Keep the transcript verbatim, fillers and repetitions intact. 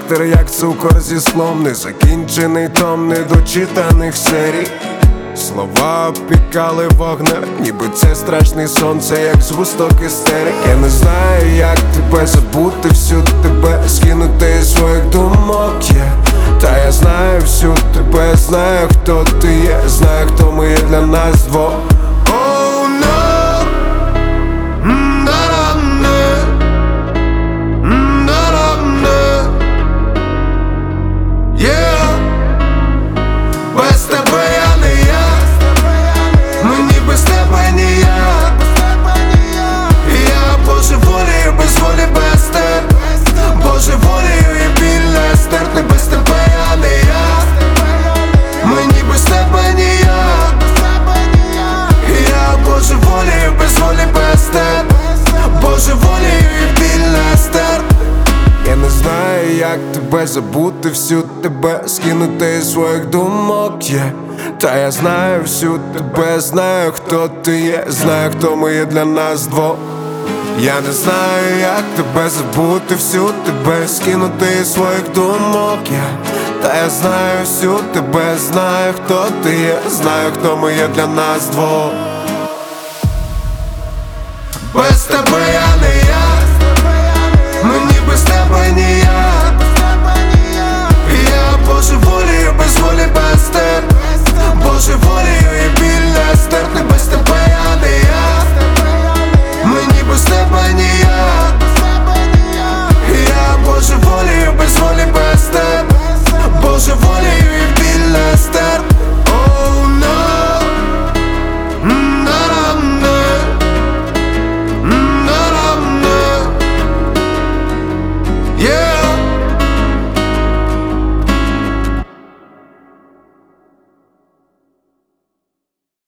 Вестер, як цукор зі склом, незакінчений том недочитаних серій. Слова опікали вогнем, ніби це страшний сон, це як згусток істерик. Я не знаю, як тебе забути, всю тебе скинути із своїх думок, yeah. Та я знаю всю тебе, знаю, хто ти є, знаю, хто ми є для нас двох. Oh, no. Божеволію і біль не стерпне, без тебе я не я. Мені без тебе ніяк. Я божеволію, без волі, без тебе. Божеволію і біль не стерпне. Я не знаю, як тебе забути, всю тебе скинути із своїх думок, yeah. Та я знаю всю тебе, знаю, хто ти є, знаю, хто ми є для нас двох. Я не знаю, як тебе забути, всю тебе скинути із своїх думок, yeah. Та я знаю всю тебе, знаю, хто ти є, знаю, хто ми є для нас двох. Без тебе я не я. Мені без тебе ніяк. Я божеволію, без волі, без тебе. Божеволію і